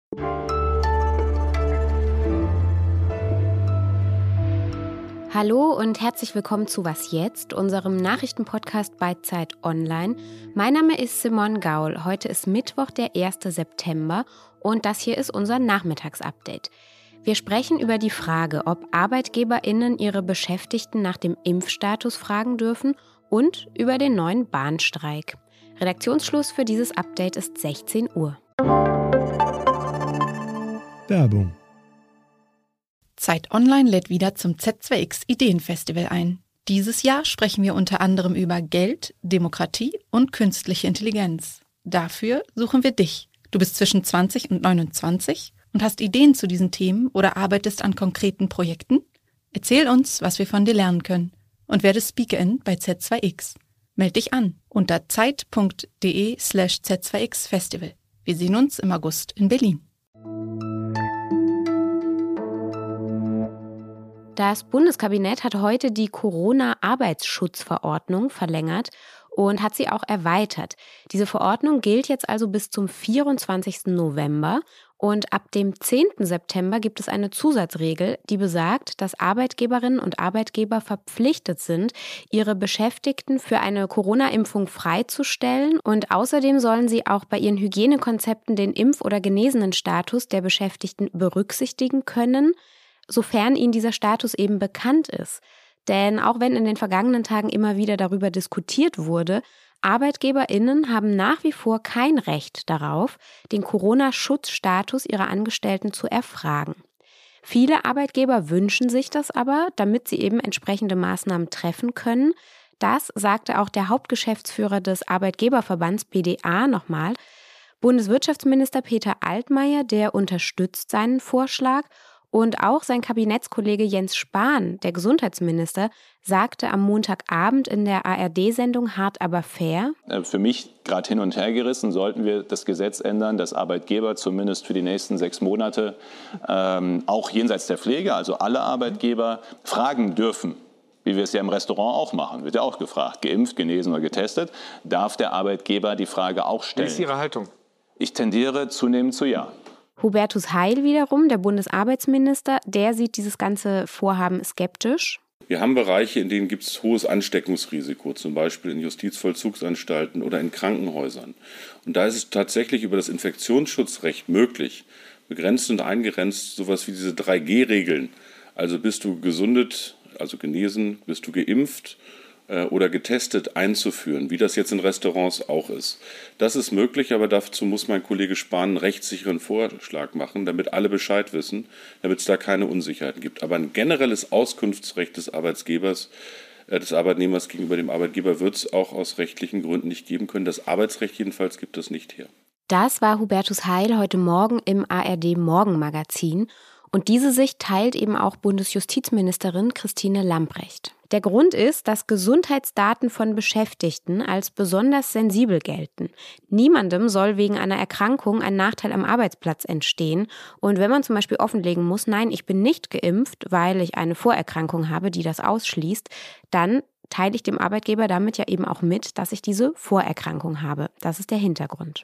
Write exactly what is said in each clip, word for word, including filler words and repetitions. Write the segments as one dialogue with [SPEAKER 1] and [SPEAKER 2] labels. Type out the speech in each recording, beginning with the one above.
[SPEAKER 1] Hallo und herzlich willkommen zu Was jetzt?, unserem Nachrichtenpodcast bei Zeit Online. Mein Name ist Simone Gaul. Heute ist Mittwoch, der erste September und das hier ist unser Nachmittagsupdate. Wir sprechen über die Frage, ob ArbeitgeberInnen ihre Beschäftigten nach dem Impfstatus fragen dürfen und über den neuen Bahnstreik. Redaktionsschluss für dieses Update ist sechzehn Uhr.
[SPEAKER 2] Werbung.
[SPEAKER 3] Zeit Online lädt wieder zum Z zwei X Ideenfestival ein. Dieses Jahr sprechen wir unter anderem über Geld, Demokratie und künstliche Intelligenz. Dafür suchen wir dich. Du bist zwischen zwanzig und neunundzwanzig und hast Ideen zu diesen Themen oder arbeitest an konkreten Projekten? Erzähl uns, was wir von dir lernen können und werde Speakerin bei Z zwei X. Meld dich an unter zeit.de slash Z2X Festival. Wir sehen uns im August in Berlin.
[SPEAKER 1] Das Bundeskabinett hat heute die Corona-Arbeitsschutzverordnung verlängert und hat sie auch erweitert. Diese Verordnung gilt jetzt also bis zum vierundzwanzigsten November und ab dem zehnten September gibt es eine Zusatzregel, die besagt, dass Arbeitgeberinnen und Arbeitgeber verpflichtet sind, ihre Beschäftigten für eine Corona-Impfung freizustellen und außerdem sollen sie auch bei ihren Hygienekonzepten den Impf- oder Genesenenstatus der Beschäftigten berücksichtigen können, sofern ihnen dieser Status eben bekannt ist. Denn auch wenn in den vergangenen Tagen immer wieder darüber diskutiert wurde, ArbeitgeberInnen haben nach wie vor kein Recht darauf, den Corona-Schutzstatus ihrer Angestellten zu erfragen. Viele Arbeitgeber wünschen sich das aber, damit sie eben entsprechende Maßnahmen treffen können. Das sagte auch der Hauptgeschäftsführer des Arbeitgeberverbands B D A nochmal. Bundeswirtschaftsminister Peter Altmaier, der unterstützt seinen Vorschlag. Und auch sein Kabinettskollege Jens Spahn, der Gesundheitsminister, sagte am Montagabend in der A R D-Sendung Hart aber fair:
[SPEAKER 4] Für mich gerade hin und her gerissen, sollten wir das Gesetz ändern, dass Arbeitgeber zumindest für die nächsten sechs Monate ähm, auch jenseits der Pflege, also alle Arbeitgeber, fragen dürfen. Wie wir es ja im Restaurant auch machen, wird ja auch gefragt, geimpft, genesen oder getestet, darf der Arbeitgeber die Frage auch stellen.
[SPEAKER 5] Wie ist Ihre Haltung?
[SPEAKER 4] Ich tendiere zunehmend zu ja.
[SPEAKER 1] Hubertus Heil wiederum, der Bundesarbeitsminister, der sieht dieses ganze Vorhaben skeptisch.
[SPEAKER 6] Wir haben Bereiche, in denen gibt es hohes Ansteckungsrisiko, zum Beispiel in Justizvollzugsanstalten oder in Krankenhäusern. Und da ist es tatsächlich über das Infektionsschutzrecht möglich, begrenzt und eingegrenzt, sowas wie diese drei G Regeln. Also bist du gesundet, also genesen, bist du geimpft oder getestet einzuführen, wie das jetzt in Restaurants auch ist. Das ist möglich, aber dazu muss mein Kollege Spahn einen rechtssicheren Vorschlag machen, damit alle Bescheid wissen, damit es da keine Unsicherheiten gibt. Aber ein generelles Auskunftsrecht des Arbeitgebers, äh, des Arbeitnehmers gegenüber dem Arbeitgeber wird es auch aus rechtlichen Gründen nicht geben können. Das Arbeitsrecht jedenfalls gibt es nicht her.
[SPEAKER 1] Das war Hubertus Heil heute Morgen im A R D-Morgenmagazin. Und diese Sicht teilt eben auch Bundesjustizministerin Christine Lambrecht. Der Grund ist, dass Gesundheitsdaten von Beschäftigten als besonders sensibel gelten. Niemandem soll wegen einer Erkrankung ein Nachteil am Arbeitsplatz entstehen. Und wenn man zum Beispiel offenlegen muss, nein, ich bin nicht geimpft, weil ich eine Vorerkrankung habe, die das ausschließt, dann teile ich dem Arbeitgeber damit ja eben auch mit, dass ich diese Vorerkrankung habe. Das ist der Hintergrund.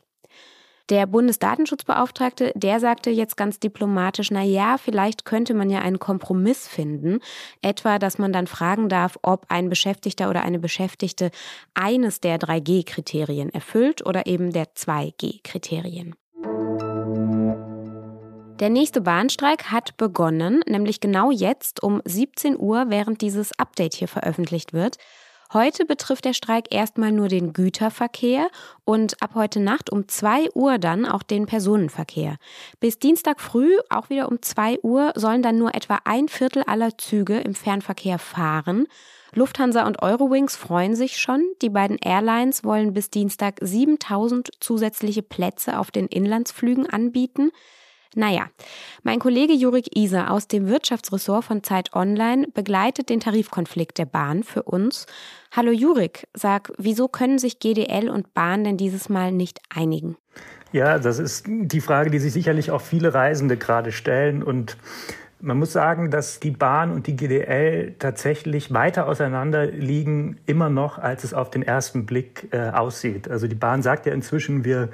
[SPEAKER 1] Der Bundesdatenschutzbeauftragte, der sagte jetzt ganz diplomatisch, na ja, vielleicht könnte man ja einen Kompromiss finden. Etwa, dass man dann fragen darf, ob ein Beschäftigter oder eine Beschäftigte eines der drei G Kriterien erfüllt oder eben der zwei G Kriterien. Der nächste Bahnstreik hat begonnen, nämlich genau jetzt um siebzehn Uhr, während dieses Update hier veröffentlicht wird. Heute betrifft der Streik erstmal nur den Güterverkehr und ab heute Nacht um zwei Uhr dann auch den Personenverkehr. Bis Dienstag früh, auch wieder um zwei Uhr, sollen dann nur etwa ein Viertel aller Züge im Fernverkehr fahren. Lufthansa und Eurowings freuen sich schon. Die beiden Airlines wollen bis Dienstag siebentausend zusätzliche Plätze auf den Inlandsflügen anbieten. Naja, mein Kollege Jurik Iser aus dem Wirtschaftsressort von Zeit Online begleitet den Tarifkonflikt der Bahn für uns. Hallo Jurik, sag, wieso können sich G D L und Bahn denn dieses Mal nicht einigen?
[SPEAKER 2] Ja, das ist die Frage, die sich sicherlich auch viele Reisende gerade stellen. Und man muss sagen, dass die Bahn und die G D L tatsächlich weiter auseinander liegen, immer noch, als es auf den ersten Blick äh, aussieht. Also die Bahn sagt ja inzwischen, wir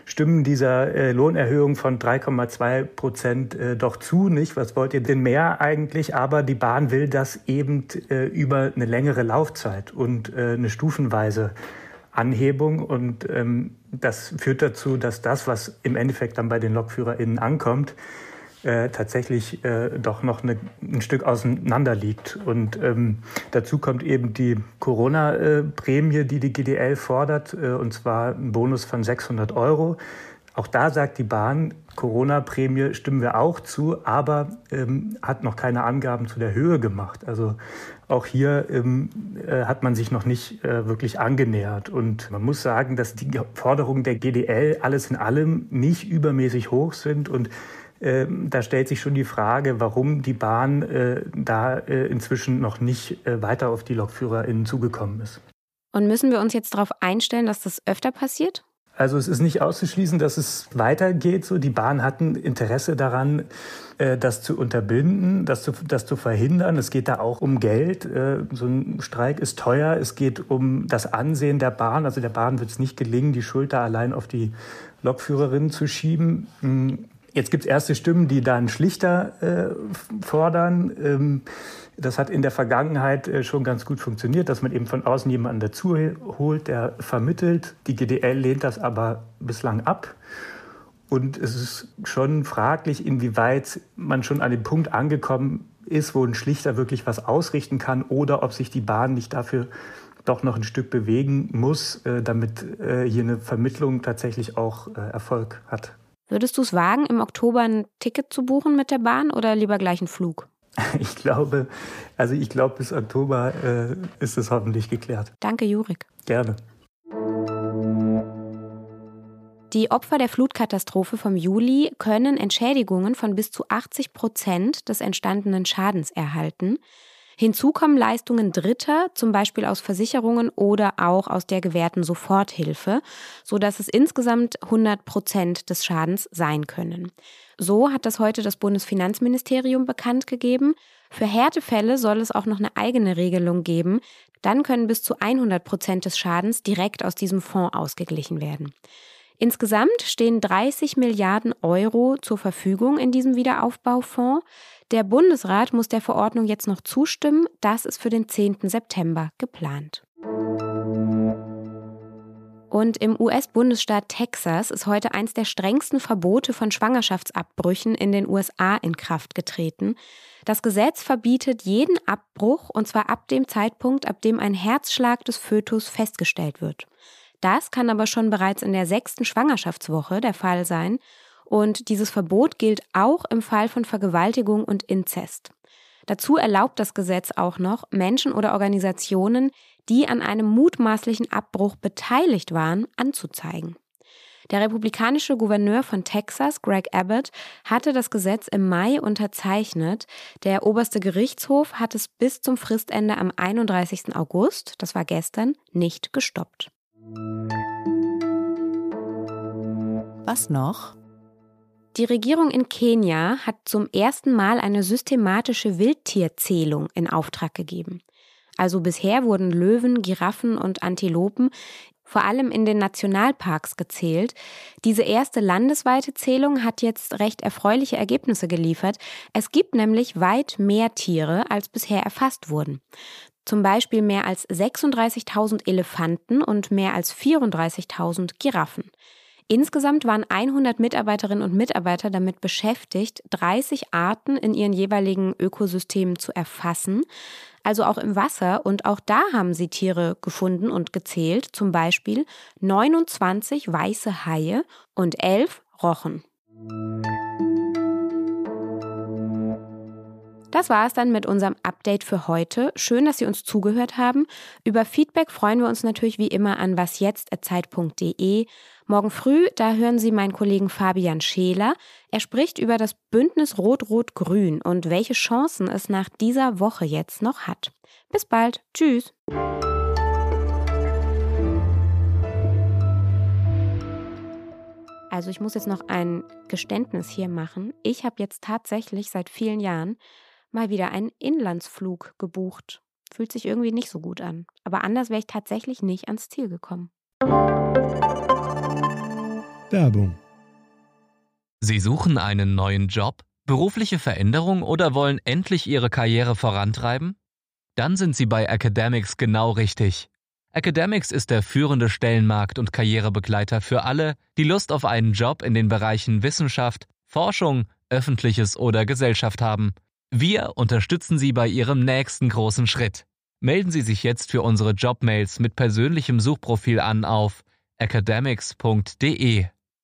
[SPEAKER 2] stimmen dieser äh, Lohnerhöhung von drei Komma zwei Prozent äh, doch zu, nicht? Was wollt ihr denn mehr eigentlich? Aber die Bahn will das eben äh, über eine längere Laufzeit und äh, eine stufenweise Anhebung. Und ähm, das führt dazu, dass das, was im Endeffekt dann bei den LokführerInnen ankommt, Äh, tatsächlich äh, doch noch eine, ein Stück auseinander liegt. Und ähm, dazu kommt eben die Corona-Prämie, äh, die die G D L fordert, äh, und zwar ein Bonus von sechshundert Euro. Auch da sagt die Bahn, Corona-Prämie stimmen wir auch zu, aber ähm, hat noch keine Angaben zu der Höhe gemacht. Also auch hier ähm, äh, hat man sich noch nicht äh, wirklich angenähert. Und man muss sagen, dass die Forderungen der G D L alles in allem nicht übermäßig hoch sind. Und da stellt sich schon die Frage, warum die Bahn äh, da äh, inzwischen noch nicht äh, weiter auf die LokführerInnen zugekommen ist.
[SPEAKER 1] Und müssen wir uns jetzt darauf einstellen, dass das öfter passiert?
[SPEAKER 2] Also es ist nicht auszuschließen, dass es weitergeht. So, die Bahn hatten Interesse daran, äh, das zu unterbinden, das zu, das zu verhindern. Es geht da auch um Geld. Äh, so ein Streik ist teuer. Es geht um das Ansehen der Bahn. Also der Bahn wird es nicht gelingen, die Schuld da allein auf die Lokführerinnen zu schieben. Hm. Jetzt gibt es erste Stimmen, die da einen Schlichter äh, fordern. Ähm, das hat in der Vergangenheit äh, schon ganz gut funktioniert, dass man eben von außen jemanden dazu holt, der vermittelt. Die G D L lehnt das aber bislang ab. Und es ist schon fraglich, inwieweit man schon an dem Punkt angekommen ist, wo ein Schlichter wirklich was ausrichten kann oder ob sich die Bahn nicht dafür doch noch ein Stück bewegen muss, äh, damit äh, hier eine Vermittlung tatsächlich auch äh, Erfolg hat.
[SPEAKER 1] Würdest du es wagen, im Oktober ein Ticket zu buchen mit der Bahn oder lieber gleich einen Flug?
[SPEAKER 2] Ich glaube, also ich glaube, bis Oktober äh, ist es hoffentlich geklärt.
[SPEAKER 1] Danke, Jurik.
[SPEAKER 2] Gerne.
[SPEAKER 1] Die Opfer der Flutkatastrophe vom Juli können Entschädigungen von bis zu achtzig Prozent des entstandenen Schadens erhalten. Hinzu kommen Leistungen Dritter, zum Beispiel aus Versicherungen oder auch aus der gewährten Soforthilfe, sodass es insgesamt hundert Prozent des Schadens sein können. So hat das heute das Bundesfinanzministerium bekannt gegeben. Für Härtefälle soll es auch noch eine eigene Regelung geben. Dann können bis zu hundert Prozent des Schadens direkt aus diesem Fonds ausgeglichen werden. Insgesamt stehen dreißig Milliarden Euro zur Verfügung in diesem Wiederaufbaufonds. Der Bundesrat muss der Verordnung jetzt noch zustimmen. Das ist für den zehnten September geplant. Und im U S-Bundesstaat Texas ist heute eins der strengsten Verbote von Schwangerschaftsabbrüchen in den U S A in Kraft getreten. Das Gesetz verbietet jeden Abbruch, und zwar ab dem Zeitpunkt, ab dem ein Herzschlag des Fötus festgestellt wird. Das kann aber schon bereits in der sechsten Schwangerschaftswoche der Fall sein. Und dieses Verbot gilt auch im Fall von Vergewaltigung und Inzest. Dazu erlaubt das Gesetz auch noch, Menschen oder Organisationen, die an einem mutmaßlichen Abbruch beteiligt waren, anzuzeigen. Der republikanische Gouverneur von Texas, Greg Abbott, hatte das Gesetz im Mai unterzeichnet. Der oberste Gerichtshof hat es bis zum Fristende am einunddreißigsten August, das war gestern, nicht gestoppt.
[SPEAKER 5] Was noch?
[SPEAKER 1] Die Regierung in Kenia hat zum ersten Mal eine systematische Wildtierzählung in Auftrag gegeben. Also bisher wurden Löwen, Giraffen und Antilopen vor allem in den Nationalparks gezählt. Diese erste landesweite Zählung hat jetzt recht erfreuliche Ergebnisse geliefert. Es gibt nämlich weit mehr Tiere, als bisher erfasst wurden. Zum Beispiel mehr als sechsunddreißigtausend Elefanten und mehr als vierunddreißigtausend Giraffen. Insgesamt waren hundert Mitarbeiterinnen und Mitarbeiter damit beschäftigt, dreißig Arten in ihren jeweiligen Ökosystemen zu erfassen, also auch im Wasser. Und auch da haben sie Tiere gefunden und gezählt, zum Beispiel neunundzwanzig weiße Haie und elf Rochen. Das war es dann mit unserem Update für heute. Schön, dass Sie uns zugehört haben. Über Feedback freuen wir uns natürlich wie immer an wasjetzt at zeit punkt de. Morgen früh, da hören Sie meinen Kollegen Fabian Scheler. Er spricht über das Bündnis Rot-Rot-Grün und welche Chancen es nach dieser Woche jetzt noch hat. Bis bald. Tschüss. Also ich muss jetzt noch ein Geständnis hier machen. Ich habe jetzt tatsächlich seit vielen Jahren mal wieder einen Inlandsflug gebucht. Fühlt sich irgendwie nicht so gut an. Aber anders wäre ich tatsächlich nicht ans Ziel gekommen.
[SPEAKER 7] Werbung.
[SPEAKER 8] Sie suchen einen neuen Job, berufliche Veränderung oder wollen endlich Ihre Karriere vorantreiben? Dann sind Sie bei Academics genau richtig. Academics ist der führende Stellenmarkt- und Karrierebegleiter für alle, die Lust auf einen Job in den Bereichen Wissenschaft, Forschung, Öffentliches oder Gesellschaft haben. Wir unterstützen Sie bei Ihrem nächsten großen Schritt. Melden Sie sich jetzt für unsere Jobmails mit persönlichem Suchprofil an auf academics punkt de.